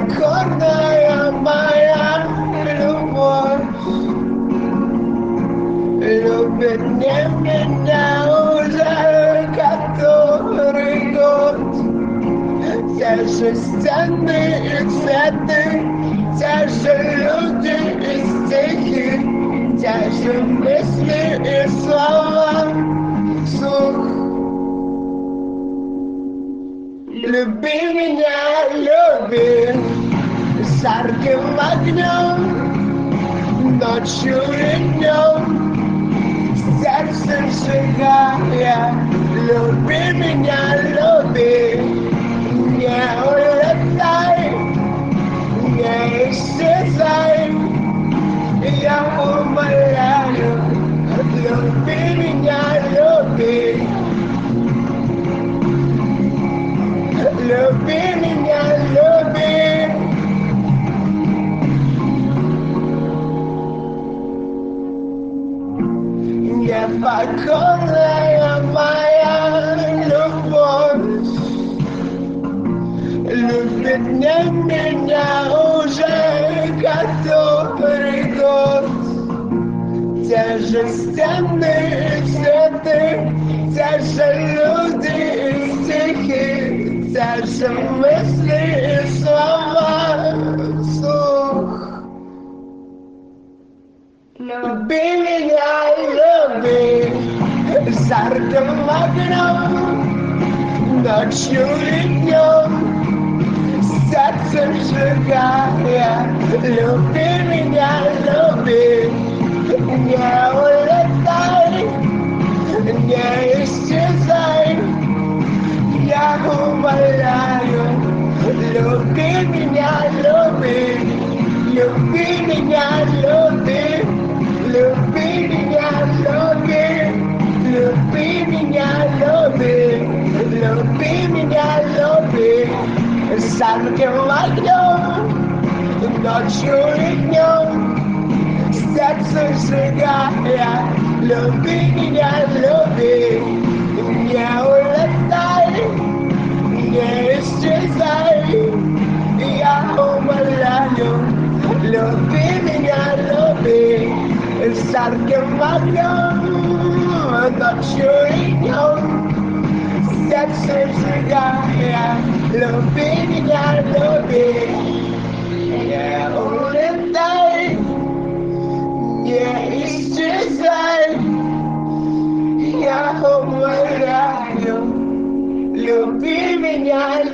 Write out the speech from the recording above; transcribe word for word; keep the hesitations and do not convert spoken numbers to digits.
покорная моя любовь любит не меня уже который год. Те же стены и цветы, те же люди и стихи, те же мысли и слова вслух. Люби меня, люби жарким огнем, ночью и днем, сердцем сжигая. Люби меня, люби, не улетай, не исчезай. Я умоляю, люби меня, люби. Люби меня, люби. Непокорная моя любовь любит не меня уже который год. Те же стены и цветы, те же люди и стихи, те же мысли и слова вслух. Люби меня, люби жарким огнем, ночью и днем, сердцем сжигая. Люби меня, люби, не улетай, не исчезай. Я умоляю, люби меня, люби. Люби меня, люби, люби меня, люби, люби меня, люби, люби меня, люби, жарким огнем, ночью и днем, сердце сжигая. Люби меня, люби, не улетай, не исчезай. Я умоляю, люби меня, люби, жарким огнем, ночью и днем, сердце сжигая. Люби меня, люби, не улетай, не исчезай. Я умоляю, люби меня,